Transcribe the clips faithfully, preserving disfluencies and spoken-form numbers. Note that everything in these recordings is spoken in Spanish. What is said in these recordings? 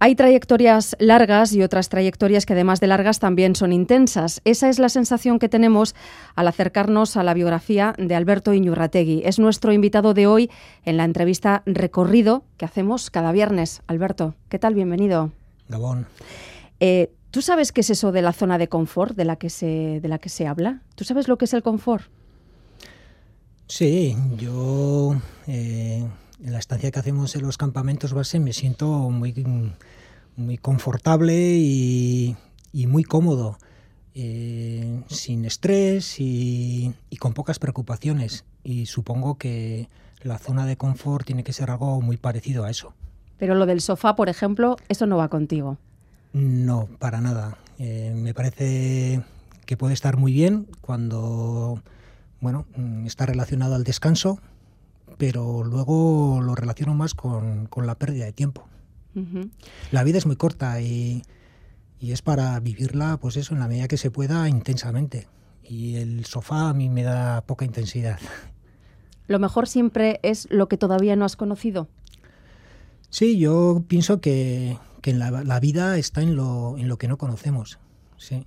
Hay trayectorias largas y otras trayectorias que además de largas también son intensas. Esa es la sensación que tenemos al acercarnos a la biografía de Alberto Iñurrategui. Es nuestro invitado de hoy en la entrevista Recorrido que hacemos cada viernes. Alberto, ¿qué tal? Bienvenido. Gabón. Eh, ¿Tú sabes qué es eso de la zona de confort de la que se, de la que se habla? ¿Tú sabes lo que es el confort? Sí, yo eh, en la estancia que hacemos en los campamentos base me siento muy, muy confortable y, y muy cómodo, eh, sin estrés y, y con pocas preocupaciones. Y supongo que la zona de confort tiene que ser algo muy parecido a eso. Pero lo del sofá, por ejemplo, eso no va contigo. No, para nada. Eh, me parece que puede estar muy bien cuando... Bueno, está relacionado al descanso, pero luego lo relaciono más con, con la pérdida de tiempo. Uh-huh. La vida es muy corta y, y es para vivirla, pues eso, en la medida que se pueda, intensamente. Y el sofá a mí me da poca intensidad. ¿Lo mejor siempre es lo que todavía no has conocido? Sí, yo pienso que, que la, la vida está en lo, en lo que no conocemos, sí.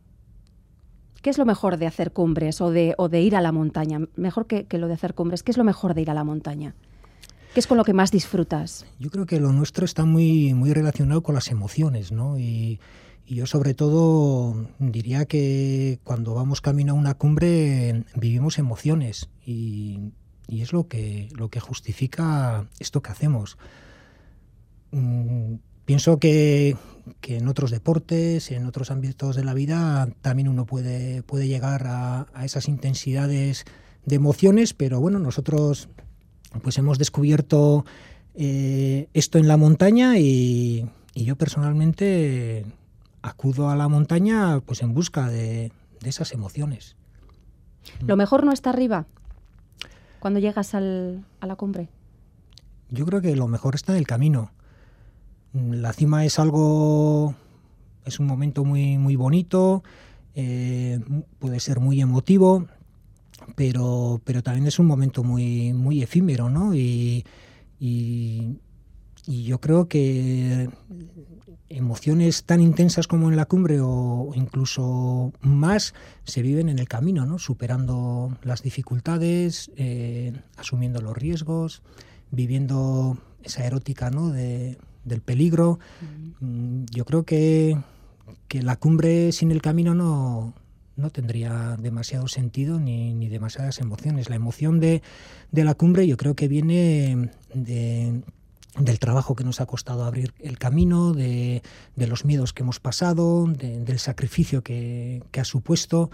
¿Qué es lo mejor de hacer cumbres o de, o de ir a la montaña? Mejor que, que lo de hacer cumbres, ¿qué es lo mejor de ir a la montaña? ¿Qué es con lo que más disfrutas? Yo creo que lo nuestro está muy, muy relacionado con las emociones, ¿no? Y, y yo sobre todo diría que cuando vamos camino a una cumbre vivimos emociones y, y es lo que, lo que justifica esto que hacemos. Mm, Pienso que, que en otros deportes, en otros ámbitos de la vida, también uno puede, puede llegar a, a esas intensidades de emociones, pero bueno, nosotros pues hemos descubierto eh, esto en la montaña y, y yo personalmente acudo a la montaña pues en busca de, de esas emociones. ¿Lo mejor no está arriba cuando llegas al, a la cumbre? Yo creo que lo mejor está en el camino. La cima es algo, es un momento muy, muy bonito, eh, puede ser muy emotivo, pero, pero también es un momento muy, muy efímero, ¿no? Y, y, y yo creo que emociones tan intensas como en la cumbre o incluso más se viven en el camino, ¿no? Superando las dificultades, eh, asumiendo los riesgos, viviendo esa erótica, ¿no? de del peligro. Uh-huh. Yo creo que, que la cumbre sin el camino no, no tendría demasiado sentido ni, ni demasiadas emociones. La emoción de, de la cumbre yo creo que viene de, del trabajo que nos ha costado abrir el camino, de, de los miedos que hemos pasado, de, del sacrificio que, que ha supuesto.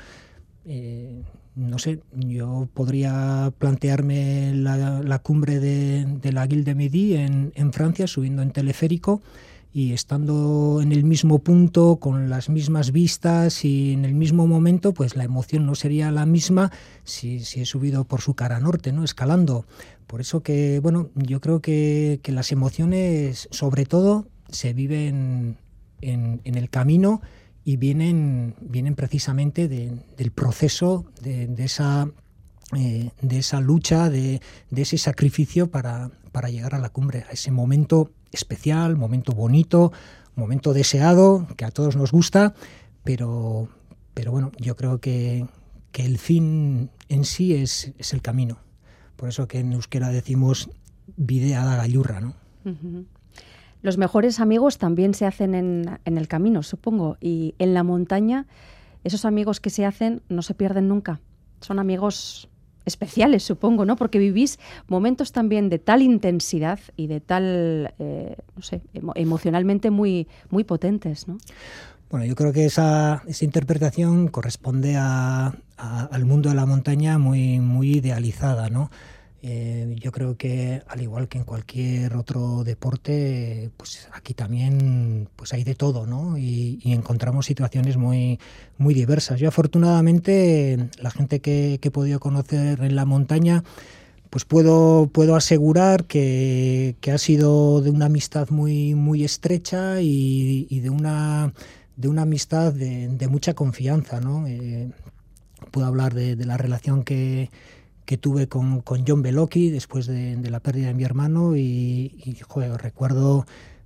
Eh, no sé, yo podría plantearme la, la cumbre de, de la Guilde Midi en, en Francia, subiendo en teleférico y estando en el mismo punto, con las mismas vistas y en el mismo momento, pues la emoción no sería la misma si, si he subido por su cara norte, ¿no? Escalando. Por eso que, bueno, yo creo que, que las emociones, sobre todo, se viven en, en el camino y vienen, vienen precisamente de, del proceso de, de, esa, eh, de esa lucha, de, de ese sacrificio para, para llegar a la cumbre, a ese momento especial, momento bonito, momento deseado, que a todos nos gusta, pero, pero bueno, yo creo que, que el fin en sí es, es el camino. Por eso que en euskera decimos bidea da gailurra, ¿no? Uh-huh. Los mejores amigos también se hacen en, en el camino, supongo. Y en la montaña, esos amigos que se hacen no se pierden nunca. Son amigos especiales, supongo, ¿no? Porque vivís momentos también de tal intensidad y de tal, eh, no sé, emo- emocionalmente muy, muy potentes, ¿no? Bueno, yo creo que esa, esa interpretación corresponde a, a, al mundo de la montaña muy, muy idealizada, ¿no? Eh, yo creo que al igual que en cualquier otro deporte, pues aquí también pues hay de todo, ¿no? Y, y encontramos situaciones muy, muy diversas. Yo afortunadamente la gente que, que he podido conocer en la montaña, pues puedo, puedo asegurar que, que ha sido de una amistad muy, muy estrecha y, y de una de una amistad de, de mucha confianza, ¿no? Eh, puedo hablar de, de la relación que que tuve con, con John Beloki después de, de la pérdida de mi hermano y, y joder, recuerdo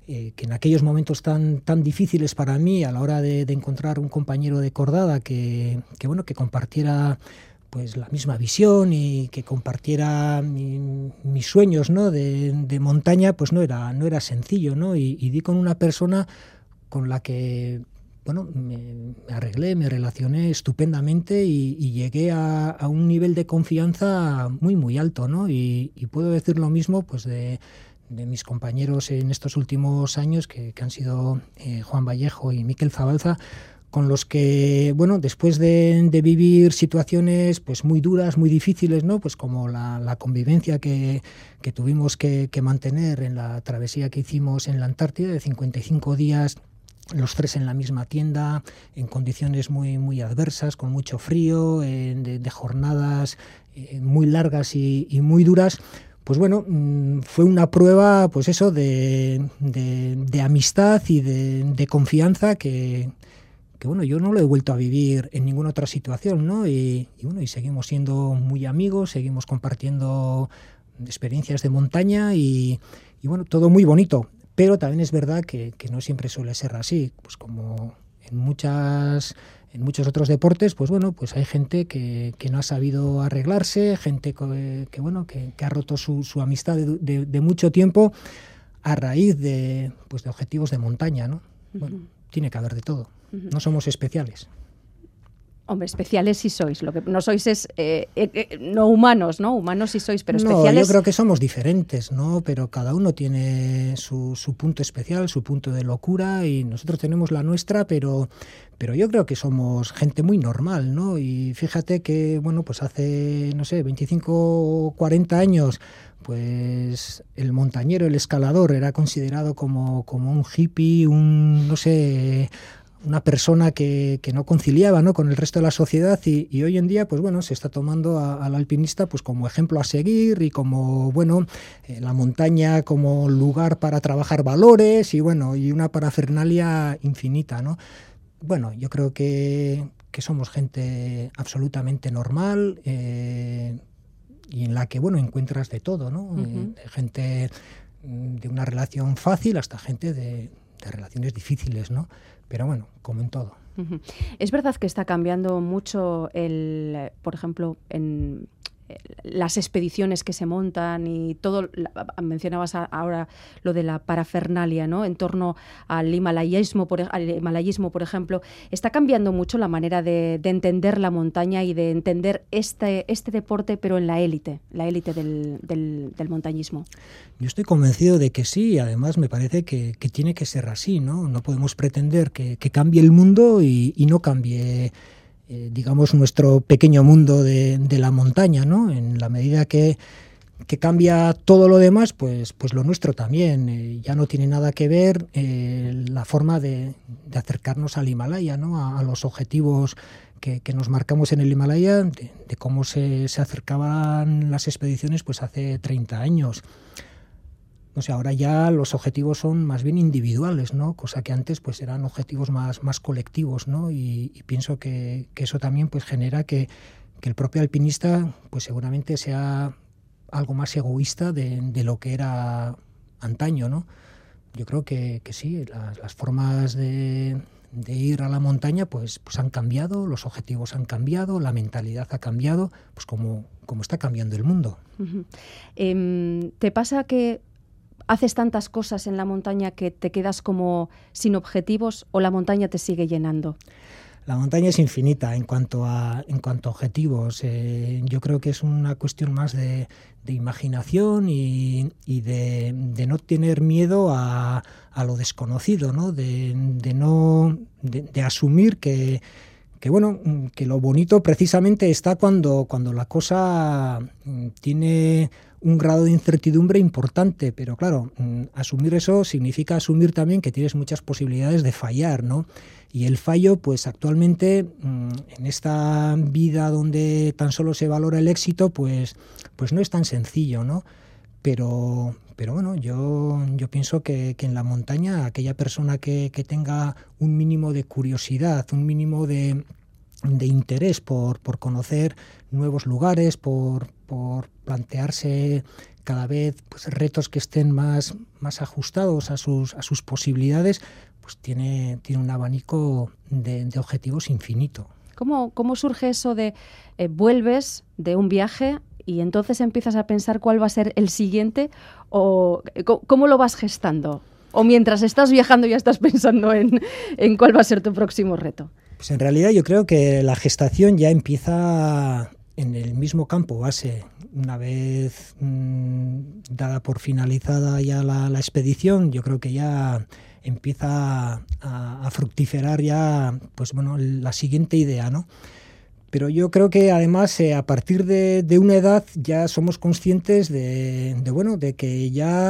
eh, que en aquellos momentos tan, tan difíciles para mí, a la hora de, de encontrar un compañero de cordada que, que, bueno, que compartiera pues la misma visión y que compartiera mi, mis sueños, ¿no? de, de montaña, pues no era, no era sencillo, ¿no? Y, y di con una persona con la que bueno, me, me arreglé, me relacioné estupendamente y, y llegué a, a un nivel de confianza muy, muy alto, ¿no? Y, y puedo decir lo mismo pues de, de mis compañeros en estos últimos años, que, que han sido eh, Juan Vallejo y Miquel Zabalza, con los que, bueno, después de, de vivir situaciones pues muy duras, muy difíciles, ¿no? Pues como la, la convivencia que, que tuvimos que, que mantener en la travesía que hicimos en la Antártida de cincuenta y cinco días, los tres en la misma tienda, en condiciones muy, muy adversas, con mucho frío, eh, de, de jornadas eh, muy largas y, y muy duras. Pues bueno, fue una prueba, pues eso, de, de, de amistad y de, de confianza que, que, bueno, yo no lo he vuelto a vivir en ninguna otra situación, ¿no? Y, y bueno, y seguimos siendo muy amigos, seguimos compartiendo experiencias de montaña y, y bueno, todo muy bonito. Pero también es verdad que, que no siempre suele ser así, pues como en muchas en muchos otros deportes, pues bueno, pues hay gente que, que no ha sabido arreglarse, gente que, que bueno, que, que ha roto su, su amistad de, de, de mucho tiempo a raíz de pues de objetivos de montaña, ¿no? Uh-huh. Bueno, tiene que haber de todo. Uh-huh. No somos especiales. Hombre, especiales sí sois, lo que no sois es eh, eh, no humanos, ¿no? Humanos sí sois, pero especiales... No, yo creo que somos diferentes, ¿no? Pero cada uno tiene su, su punto especial, su punto de locura, y nosotros tenemos la nuestra, pero, pero yo creo que somos gente muy normal, ¿no? Y fíjate que, bueno, pues hace, no sé, veinticinco o cuarenta años, pues el montañero, el escalador, era considerado como, como un hippie, un, no sé... una persona que, que no conciliaba, ¿no?, con el resto de la sociedad y, y hoy en día pues bueno se está tomando a, al alpinista pues como ejemplo a seguir y como bueno eh, la montaña como lugar para trabajar valores y bueno y una parafernalia infinita, ¿no? Bueno, yo creo que, que somos gente absolutamente normal eh, y en la que bueno encuentras de todo, ¿no? Uh-huh. eh, gente de una relación fácil hasta gente de, de relaciones difíciles, ¿no? Pero bueno, como en todo. Uh-huh. Es verdad que está cambiando mucho, el, por ejemplo, en las expediciones que se montan y todo. La, mencionabas ahora lo de la parafernalia, ¿no? En torno al himalayismo, por, al himalayismo, por ejemplo. Está cambiando mucho la manera de, de entender la montaña y de entender este, este deporte, pero en la élite, la élite del, del, del montañismo. Yo estoy convencido de que sí, y además me parece que, que tiene que ser así, ¿no? No podemos pretender que, que cambie el mundo y, y no cambie... Eh, digamos, nuestro pequeño mundo de, de la montaña, ¿no? En la medida que, que cambia todo lo demás, pues, pues lo nuestro también. Eh, ya no tiene nada que ver eh, la forma de, de acercarnos al Himalaya, ¿no? A, a los objetivos que, que nos marcamos en el Himalaya, de, de cómo se, se acercaban las expediciones pues hace treinta años. No sé, ahora ya los objetivos son más bien individuales, ¿no? Cosa que antes pues eran objetivos más, más colectivos, ¿no? Y, y pienso que, que eso también pues genera que, que el propio alpinista pues seguramente sea algo más egoísta de, de lo que era antaño, ¿no? Yo creo que, que sí, las, las formas de, de ir a la montaña pues, pues han cambiado, los objetivos han cambiado, la mentalidad ha cambiado, pues como, como está cambiando el mundo. Uh-huh. Eh, ¿Te pasa que haces tantas cosas en la montaña que te quedas como sin objetivos o la montaña te sigue llenando? La montaña es infinita en cuanto a, en cuanto a objetivos. Eh, yo creo que es una cuestión más de, de imaginación y, y de, de no tener miedo a, a lo desconocido, ¿no? De, de no de, de asumir que, que bueno que lo bonito precisamente está cuando, cuando la cosa tiene un grado de incertidumbre importante, pero claro, asumir eso significa asumir también que tienes muchas posibilidades de fallar, ¿no? Y el fallo, pues actualmente, en esta vida donde tan solo se valora el éxito, pues, pues no es tan sencillo, ¿no? Pero, pero bueno, yo, yo pienso que, que en la montaña aquella persona que, que tenga un mínimo de curiosidad, un mínimo de, de interés por, por conocer nuevos lugares, por, por plantearse cada vez pues, retos que estén más, más ajustados a sus, a sus posibilidades, pues tiene, tiene un abanico de, de objetivos infinito. ¿Cómo, cómo surge eso de eh, vuelves de un viaje y entonces empiezas a pensar cuál va a ser el siguiente? ¿O cómo lo vas gestando? ¿O mientras estás viajando ya estás pensando en, en cuál va a ser tu próximo reto? Pues en realidad yo creo que la gestación ya empieza en el mismo campo base. Una vez mmm, dada por finalizada ya la, la expedición, yo creo que ya empieza a, a fructiferar ya, pues bueno, la siguiente idea, ¿no? Pero yo creo que además eh, a partir de, de una edad ya somos conscientes de, de, bueno, de que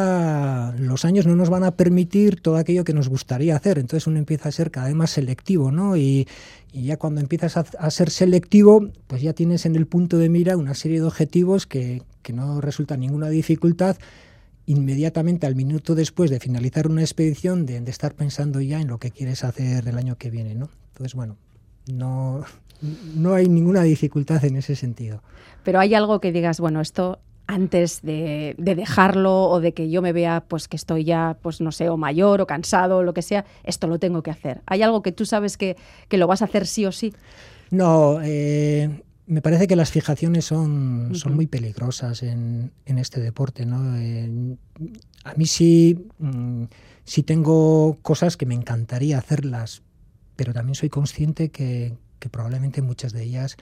ya los años no nos van a permitir todo aquello que nos gustaría hacer. Entonces uno empieza a ser cada vez más selectivo, ¿no? Y, y ya cuando empiezas a, a ser selectivo, pues ya tienes en el punto de mira una serie de objetivos que, que no resulta ninguna dificultad inmediatamente al minuto después de finalizar una expedición de, de estar pensando ya en lo que quieres hacer el año que viene, ¿no? Entonces, bueno, no... No hay ninguna dificultad en ese sentido. Pero hay algo que digas, bueno, esto antes de, de dejarlo o de que yo me vea pues que estoy ya, pues no sé, o mayor o cansado o lo que sea, esto lo tengo que hacer. ¿Hay algo que tú sabes que, que lo vas a hacer sí o sí? No, eh, me parece que las fijaciones son, uh-huh. son muy peligrosas en, en este deporte, ¿no? Eh, a mí sí, mm, sí tengo cosas que me encantaría hacerlas, pero también soy consciente que que probablemente muchas de ellas,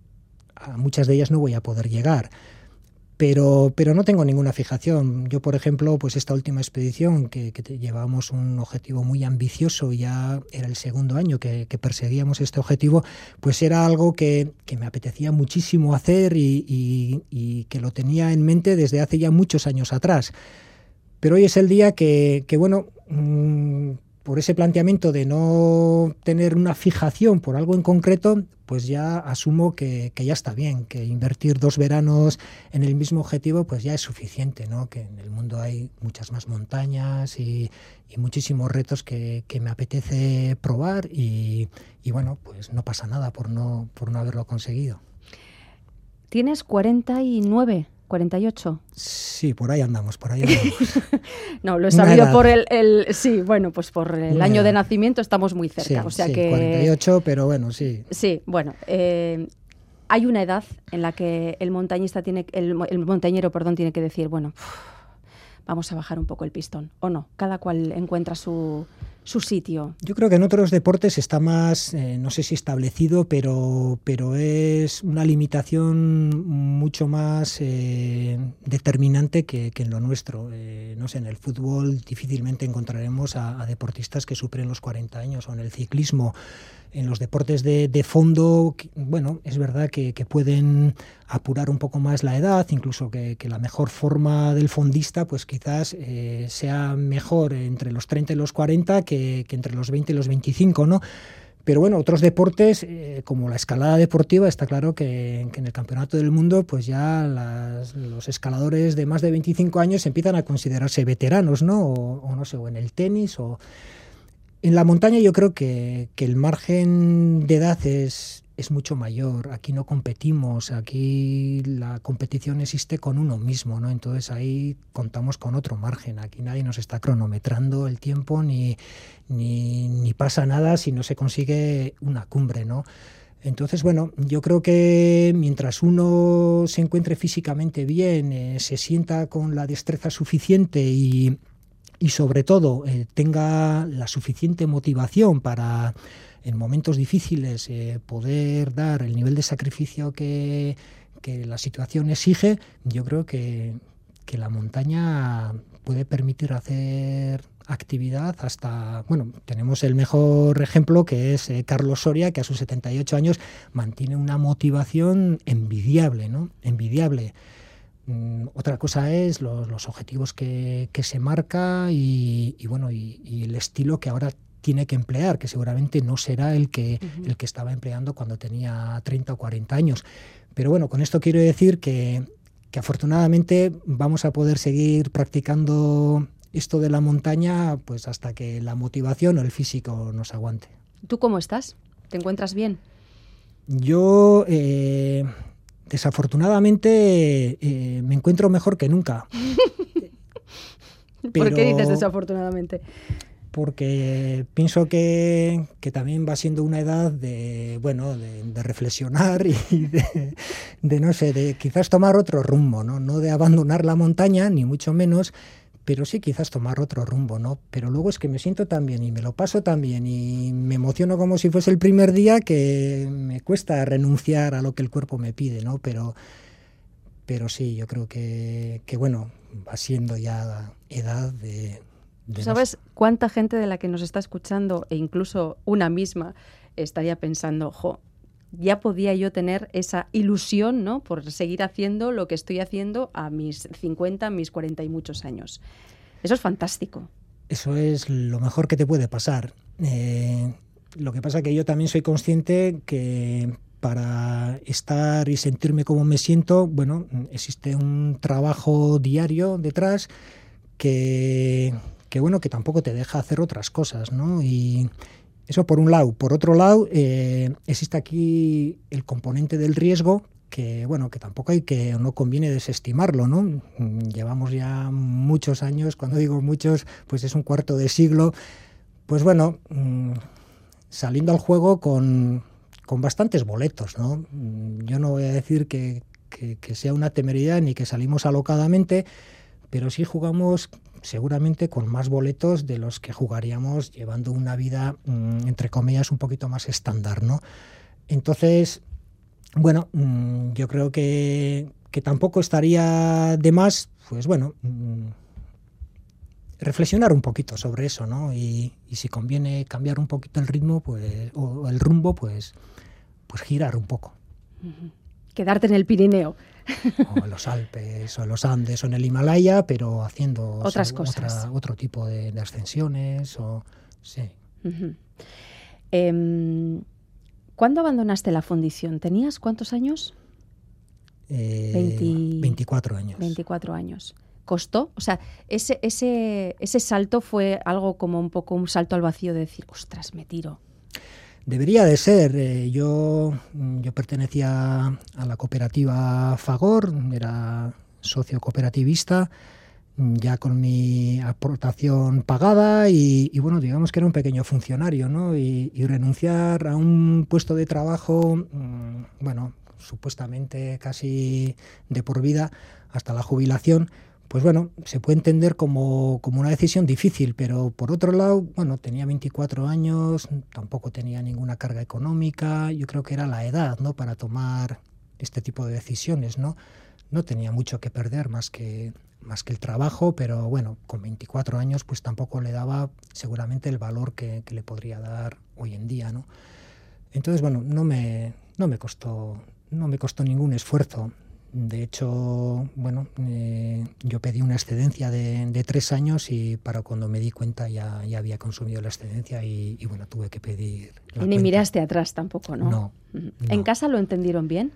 a muchas de ellas no voy a poder llegar. Pero, pero no tengo ninguna fijación. Yo, por ejemplo, pues esta última expedición, que, que llevábamos un objetivo muy ambicioso, ya era el segundo año que, que perseguíamos este objetivo, pues era algo que, que me apetecía muchísimo hacer y, y, y que lo tenía en mente desde hace ya muchos años atrás. Pero hoy es el día que, que bueno... Mmm, por ese planteamiento de no tener una fijación por algo en concreto, pues ya asumo que, que ya está bien, que invertir dos veranos en el mismo objetivo pues ya es suficiente, ¿no? Que en el mundo hay muchas más montañas y, y muchísimos retos que, que me apetece probar y, y bueno, pues no pasa nada por no, por no haberlo conseguido. ¿Tienes cuarenta y nueve? ¿cuarenta y ocho? Sí, por ahí andamos, por ahí andamos. No, lo he sabido por el, el... Sí, bueno, pues por el Una año edad. de nacimiento estamos muy cerca. Sí, o sea sí, que... cuarenta y ocho, pero bueno, sí. Sí, bueno. Eh, hay una edad en la que el montañista tiene... El, el montañero, perdón, tiene que decir, bueno, uff, vamos a bajar un poco el pistón. ¿O no? Cada cual encuentra su... su sitio. Yo creo que en otros deportes está más, eh, no sé si establecido, pero, pero es una limitación mucho más eh, determinante que, que en lo nuestro. Eh, no sé, en el fútbol difícilmente encontraremos a, a deportistas que superen los cuarenta años, o en el ciclismo. En los deportes de, de fondo, bueno, es verdad que, que pueden apurar un poco más la edad, incluso que, que la mejor forma del fondista pues quizás eh, sea mejor entre los treinta y los cuarenta que, que entre los veinte y los veinticinco, ¿no? Pero bueno, otros deportes, eh, como la escalada deportiva, está claro que, que en el Campeonato del Mundo pues ya las, los escaladores de más de veinticinco años empiezan a considerarse veteranos, ¿no? O, o no sé, o en el tenis o... En la montaña yo creo que, que el margen de edad es, es mucho mayor. Aquí no competimos, aquí la competición existe con uno mismo, ¿no? Entonces ahí contamos con otro margen. Aquí nadie nos está cronometrando el tiempo ni, ni, ni pasa nada si no se consigue una cumbre, ¿no? Entonces, bueno, yo creo que mientras uno se encuentre físicamente bien, eh, se sienta con la destreza suficiente y... y sobre todo eh, tenga la suficiente motivación para en momentos difíciles eh, poder dar el nivel de sacrificio que, que la situación exige, yo creo que, que la montaña puede permitir hacer actividad hasta, bueno, tenemos el mejor ejemplo que es eh, Carlos Soria, que a sus setenta y ocho años mantiene una motivación envidiable, ¿no? Envidiable. Otra cosa es los, los objetivos que, que se marca y, y bueno y, y el estilo que ahora tiene que emplear, que seguramente no será el que, uh-huh. el que estaba empleando cuando tenía treinta o cuarenta años. Pero bueno, con esto quiero decir que, que afortunadamente vamos a poder seguir practicando esto de la montaña pues hasta que la motivación o el físico nos aguante. ¿Tú cómo estás? ¿Te encuentras bien? Yo, eh, desafortunadamente, eh, me encuentro mejor que nunca. Pero, ¿por qué dices desafortunadamente? Porque pienso que, que también va siendo una edad de, bueno, de, de reflexionar y de, de, no sé, de quizás tomar otro rumbo, ¿no? No de abandonar la montaña, ni mucho menos, pero sí quizás tomar otro rumbo, ¿no? Pero luego es que me siento tan bien y me lo paso tan bien y me emociono como si fuese el primer día, que me cuesta renunciar a lo que el cuerpo me pide, ¿no? Pero, pero sí, yo creo que, que bueno, va siendo ya edad de... de ¿Sabes cuánta gente de la que nos está escuchando, e incluso una misma, estaría pensando, jo, ya podía yo tener esa ilusión, ¿no?, por seguir haciendo lo que estoy haciendo a mis cincuenta, mis cuarenta y muchos años? Eso es fantástico. Eso es lo mejor que te puede pasar. Eh, lo que pasa es que yo también soy consciente que para estar y sentirme como me siento, bueno, existe un trabajo diario detrás que, que bueno, que tampoco te deja hacer otras cosas, ¿no? Y eso por un lado. Por otro lado, eh, existe aquí el componente del riesgo, que bueno, que tampoco hay que, no conviene desestimarlo, ¿no? Llevamos ya muchos años, cuando digo muchos, pues es un cuarto de siglo, pues bueno, mmm, saliendo al juego con, con bastantes boletos, ¿no? Yo no voy a decir que, que, que sea una temeridad ni que salimos alocadamente, pero sí jugamos seguramente con más boletos de los que jugaríamos llevando una vida, mmm, entre comillas, un poquito más estándar, ¿no? Entonces, bueno, mmm, yo creo que, que tampoco estaría de más, pues bueno, mmm, reflexionar un poquito sobre eso, ¿no? Y, y si conviene cambiar un poquito el ritmo, pues, o el rumbo, pues, pues girar un poco. Uh-huh. Quedarte en el Pirineo. O en los Alpes, o en los Andes, o en el Himalaya, pero haciendo otras o sea, cosas. Otra, otro tipo de, de ascensiones, o sí. Uh-huh. Eh, ¿Cuándo abandonaste la fundición? ¿Tenías cuántos años? Eh, veinte... veinticuatro años. veinticuatro años. ¿Costó? O sea, ese, ese, ese salto fue algo como un poco un salto al vacío de decir, ostras, me tiro. Debería de ser. Eh, yo, yo pertenecía a la cooperativa Fagor, era socio cooperativista, ya con mi aportación pagada y, y bueno, digamos que era un pequeño funcionario, ¿no? Y, y renunciar a un puesto de trabajo, mmm, bueno, supuestamente casi de por vida hasta la jubilación, pues bueno, se puede entender como, como una decisión difícil, pero por otro lado, bueno, tenía veinticuatro años, tampoco tenía ninguna carga económica, yo creo que era la edad, ¿no?, para tomar este tipo de decisiones, ¿no? No tenía mucho que perder más que, más que el trabajo, pero bueno, con veinticuatro años pues tampoco le daba seguramente el valor que, que le podría dar hoy en día, ¿no? Entonces, bueno, no me, no me costó, no me costó ningún esfuerzo. De hecho, bueno, eh, yo pedí una excedencia de, de tres años y para cuando me di cuenta ya, ya había consumido la excedencia y, y bueno, tuve que pedir la Y ni cuenta. miraste atrás tampoco, ¿no? No. ¿En no. casa lo entendieron bien?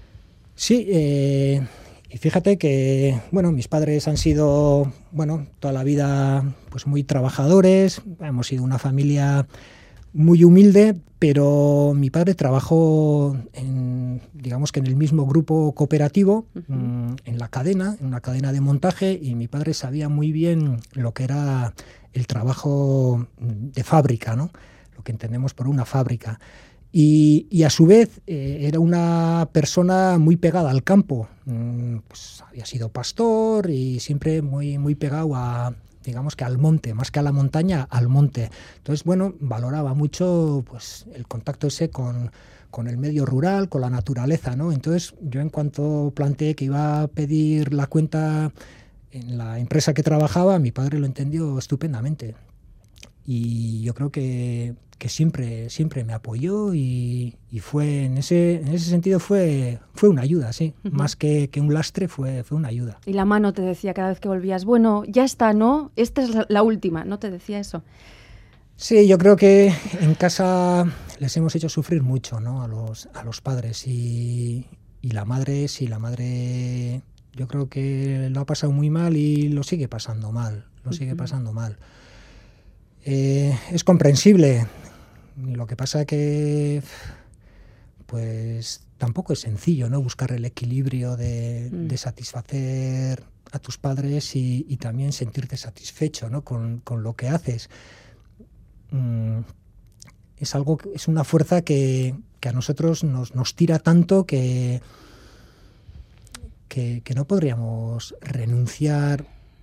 Sí, eh, y fíjate que, bueno, mis padres han sido, bueno, toda la vida pues muy trabajadores, hemos sido una familia muy humilde, pero mi padre trabajó en, digamos que en el mismo grupo cooperativo, uh-huh. mmm, en la cadena, en una cadena de montaje, y mi padre sabía muy bien lo que era el trabajo de fábrica, ¿no? Lo que entendemos por una fábrica. Y, y a su vez eh, era una persona muy pegada al campo, mm, pues había sido pastor y siempre muy, muy pegado a, digamos que al monte, más que a la montaña, al monte. Entonces, bueno, valoraba mucho pues el contacto ese con, con el medio rural, con la naturaleza, ¿no? Entonces, yo en cuanto planteé que iba a pedir la cuenta en la empresa que trabajaba, mi padre lo entendió estupendamente. Y yo creo que, que siempre, siempre me apoyó y, y fue en ese, en ese sentido fue, fue una ayuda, sí. Uh-huh. Más que, que un lastre, fue, fue una ayuda. Y la mano te decía cada vez que volvías, bueno, ya está, ¿no? Esta es la, la última, ¿no te decía eso? Sí, yo creo que en casa les hemos hecho sufrir mucho, ¿no?, a los, a los padres. Y, y la madre, sí, la madre yo creo que lo ha pasado muy mal y lo sigue pasando mal, lo sigue pasando mal. Eh, es comprensible. Lo que pasa que pues tampoco es sencillo, ¿no? Buscar el equilibrio de, mm. de satisfacer a tus padres y, y también sentirte satisfecho, ¿no? con, con lo que haces. Mm, es algo, es una fuerza que, que a nosotros nos, nos tira tanto que, que, que no podríamos renunciar,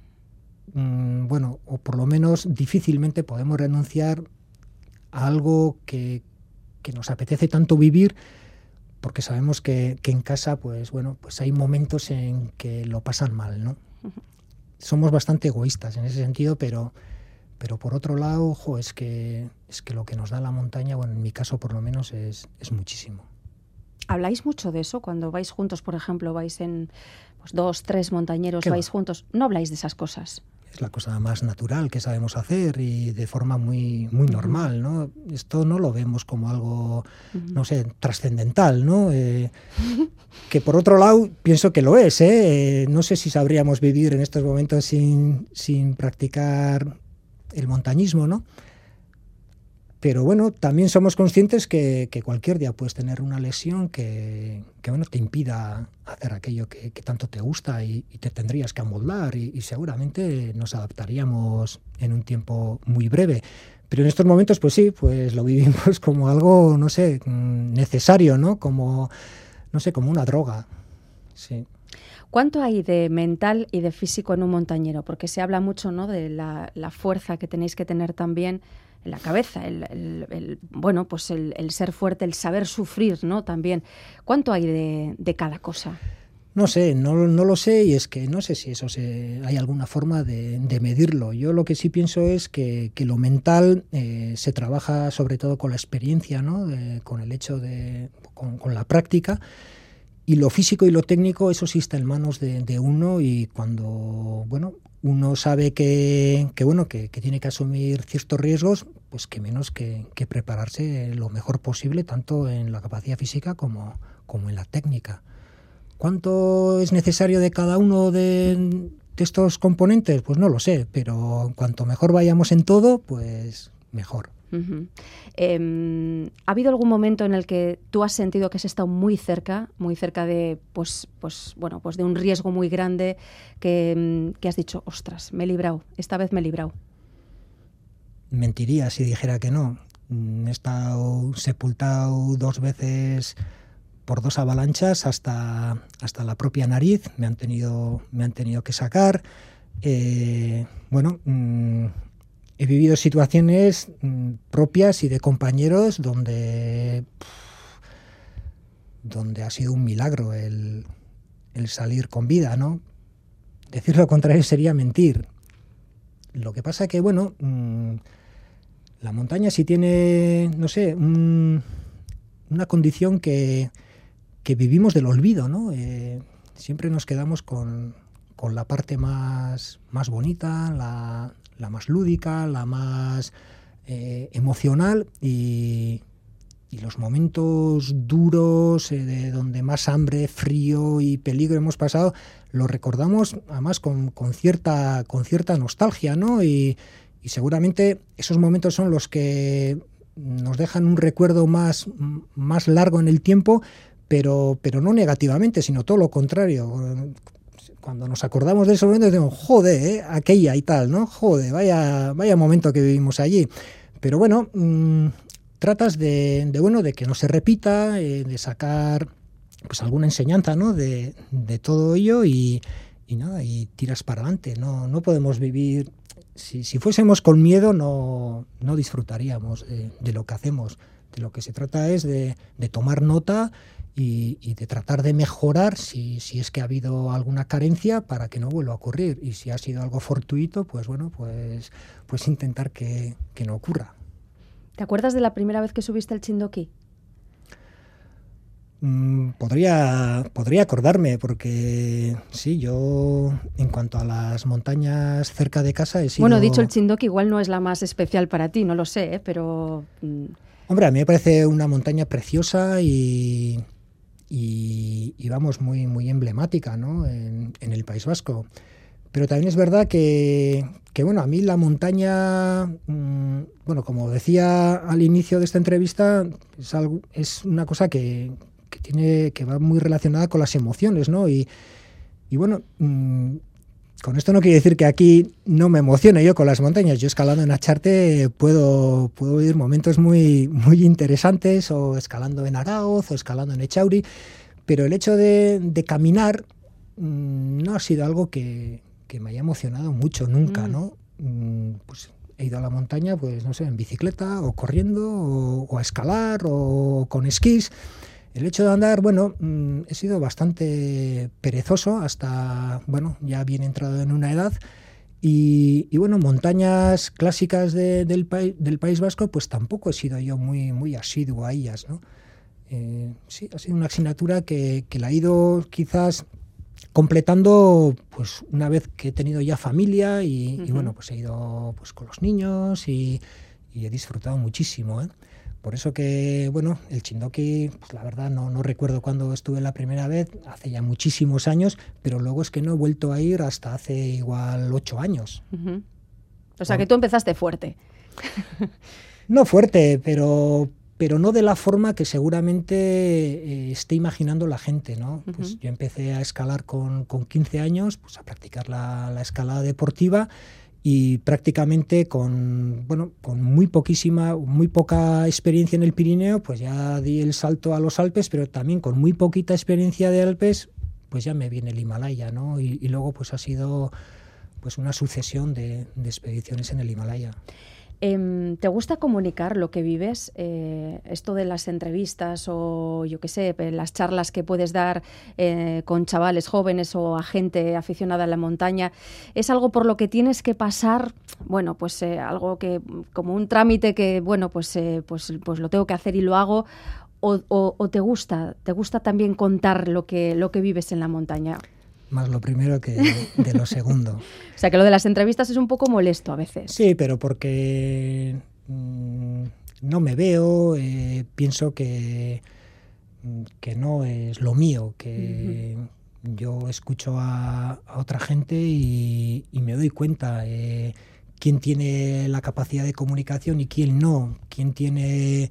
mm, bueno, o por lo menos difícilmente podemos renunciar a algo que, que nos apetece tanto vivir, porque sabemos que, que en casa, pues bueno, pues hay momentos en que lo pasan mal, ¿no? Uh-huh. Somos bastante egoístas en ese sentido, pero, pero por otro lado, ojo, es que es que lo que nos da la montaña, bueno, en mi caso por lo menos, es, es muchísimo. ¿Habláis mucho de eso cuando vais juntos, por ejemplo, vais en pues, dos, tres montañeros, vais va? juntos? ¿No habláis de esas cosas? Es la cosa más natural que sabemos hacer y de forma muy muy normal, ¿no? Esto no lo vemos como algo, no sé, trascendental, ¿no? Eh, que por otro lado pienso que lo es, ¿eh? No sé si sabríamos vivir en estos momentos sin, sin practicar el montañismo, ¿no? Pero bueno, también somos conscientes que, que cualquier día puedes tener una lesión que, que bueno, te impida hacer aquello que, que tanto te gusta y, y te tendrías que amoldar y, y seguramente nos adaptaríamos en un tiempo muy breve. Pero en estos momentos, pues sí, pues lo vivimos como algo, no sé, necesario, ¿no? Como, no sé, como una droga, sí. ¿Cuánto hay de mental y de físico en un montañero? Porque se habla mucho, ¿no?, de la, la fuerza que tenéis que tener también en la cabeza, el, el, el, bueno, pues el, el ser fuerte, el saber sufrir, ¿no?, también. ¿Cuánto hay de, de cada cosa? No sé, no, no lo sé, y es que no sé si eso se, hay alguna forma de, de medirlo. Yo lo que sí pienso es que, que lo mental eh, se trabaja sobre todo con la experiencia, ¿no?, de, con el hecho de, con, con la práctica. Y lo físico y lo técnico, eso sí está en manos de, de uno, y cuando bueno uno sabe que, que bueno que, que tiene que asumir ciertos riesgos, pues que menos que, que prepararse lo mejor posible, tanto en la capacidad física como, como en la técnica. ¿Cuánto es necesario de cada uno de, de estos componentes? Pues no lo sé, pero cuanto mejor vayamos en todo, pues mejor. Uh-huh. Eh, ¿Ha habido algún momento en el que tú has sentido que has estado muy cerca, muy cerca de, pues, pues, bueno, pues de un riesgo muy grande, que, que has dicho, ostras, me he librado, esta vez me he librado? Mentiría si dijera que no. He estado sepultado dos veces por dos avalanchas hasta, hasta la propia nariz. Me han tenido, me han tenido que sacar. Eh, bueno... Mmm, He vivido situaciones mmm, propias y de compañeros donde, donde ha sido un milagro el, el salir con vida, ¿no? Decir lo contrario sería mentir. Lo que pasa que, bueno, mmm, la montaña sí tiene, no sé, un, una condición que, que vivimos del olvido, ¿no? Eh, siempre nos quedamos con, con la parte más, más bonita, la... la más lúdica, la más eh, emocional, y, y los momentos duros, eh, de donde más hambre, frío y peligro hemos pasado, los recordamos además con, con, cierta, con cierta nostalgia, ¿no? Y, y seguramente esos momentos son los que nos dejan un recuerdo más, más largo en el tiempo, pero, pero no negativamente, sino todo lo contrario. Cuando nos acordamos de esos momentos decimos, joder, ¿eh? aquella y tal, ¿no? Joder, vaya, vaya momento que vivimos allí. Pero bueno, mmm, tratas de, de, bueno, de que no se repita, eh, de sacar pues alguna enseñanza, ¿no?, de, de todo ello, y, y nada, y tiras para adelante. No, no podemos vivir, si, si fuésemos con miedo no, no disfrutaríamos de, de lo que hacemos. De lo que se trata es de, de tomar nota Y, y de tratar de mejorar si, si es que ha habido alguna carencia para que no vuelva a ocurrir, y si ha sido algo fortuito, pues bueno, pues, pues intentar que, que no ocurra. ¿Te acuerdas de la primera vez que subiste el Chindoki? Mm, podría, podría acordarme, porque sí, yo en cuanto a las montañas cerca de casa he sido... Bueno, dicho el Chindoki, igual no es la más especial para ti, no lo sé, ¿eh? pero... Mm. Hombre, a mí me parece una montaña preciosa y... Y, y vamos, muy, muy emblemática, ¿no?, en, en el País Vasco. pero también es verdad que, que, bueno, a mí la montaña, mmm, bueno, como decía al inicio de esta entrevista, es, algo, es una cosa que, que, tiene, que va muy relacionada con las emociones, ¿no? Y, y bueno, mmm, con esto no quiere decir que aquí no me emocione yo con las montañas. Yo escalando en Acharte puedo, puedo vivir momentos muy, muy interesantes, o escalando en Araoz, o escalando en Echauri, pero el hecho de, de caminar mmm, no ha sido algo que, que me haya emocionado mucho nunca, ¿no? Mm, pues he ido a la montaña, pues no sé, en bicicleta, o corriendo, o, o a escalar, o con esquís. El hecho de andar, bueno, mmm, he sido bastante perezoso hasta, bueno, ya bien entrado en una edad. Y, y bueno, montañas clásicas de, del, pa del País Vasco, pues tampoco he sido yo muy, muy asiduo a ellas, ¿no? Eh, sí, ha sido una asignatura que, que la he ido quizás completando pues una vez que he tenido ya familia y, uh-huh. y bueno, pues he ido pues con los niños y, y he disfrutado muchísimo, ¿eh? Por eso que, bueno, el Chindoki, pues la verdad no, no recuerdo cuándo estuve la primera vez, hace ya muchísimos años, pero luego es que no he vuelto a ir hasta hace igual ocho años. Uh-huh. O sea, que tú empezaste fuerte. No fuerte, pero, pero no de la forma que seguramente eh, esté imaginando la gente, ¿no? Uh-huh. Pues yo empecé a escalar con, con quince años, pues a practicar la, la escalada deportiva, y prácticamente con, bueno, con muy poquísima, muy poca experiencia en el Pirineo, pues ya di el salto a los Alpes, pero también con muy poquita experiencia de Alpes, pues ya me viene el Himalaya, ¿no? Y, y luego pues ha sido pues una sucesión de, de expediciones en el Himalaya. Eh, ¿Te gusta comunicar lo que vives? Eh, esto de las entrevistas o, yo qué sé, las charlas que puedes dar eh, con chavales jóvenes o a gente aficionada a la montaña, ¿es algo por lo que tienes que pasar? Bueno, pues eh, algo que, como un trámite que, bueno, pues, eh, pues, pues lo tengo que hacer y lo hago, o, o, o te gusta, te gusta también contar lo que, lo que vives en la montaña. Más lo primero que de lo segundo. O sea, que lo de las entrevistas es un poco molesto a veces. Sí, pero porque mmm, no me veo, eh, pienso que, que no es lo mío, que uh-huh. yo escucho a, a otra gente y, y me doy cuenta eh, quién tiene la capacidad de comunicación y quién no, quién tiene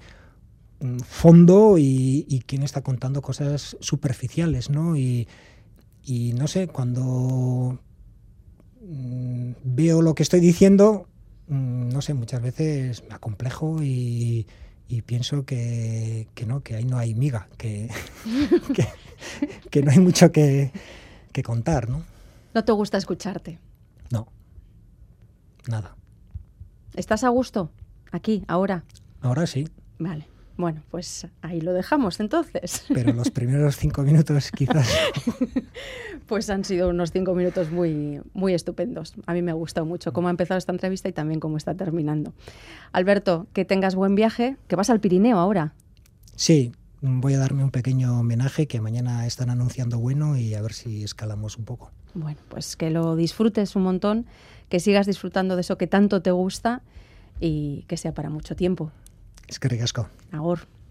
fondo y, y quién está contando cosas superficiales, ¿no? Y, Y no sé, cuando mmm, veo lo que estoy diciendo, mmm, no sé, muchas veces me acomplejo y, y pienso que, que no, que ahí no hay miga, que, que, que no hay mucho que, que contar, ¿no? ¿No te gusta escucharte? No, nada. ¿Estás a gusto? Aquí, ahora. Ahora sí. Vale. Bueno, pues ahí lo dejamos entonces. Pero los primeros cinco minutos quizás... Pues han sido unos cinco minutos muy, muy estupendos. A mí me ha gustado mucho cómo ha empezado esta entrevista y también cómo está terminando. Alberto, que tengas buen viaje, que vas al Pirineo ahora. Sí, voy a darme un pequeño homenaje que mañana están anunciando bueno y a ver si escalamos un poco. Bueno, pues que lo disfrutes un montón, que sigas disfrutando de eso que tanto te gusta y que sea para mucho tiempo. Eskerrik asko. Agur.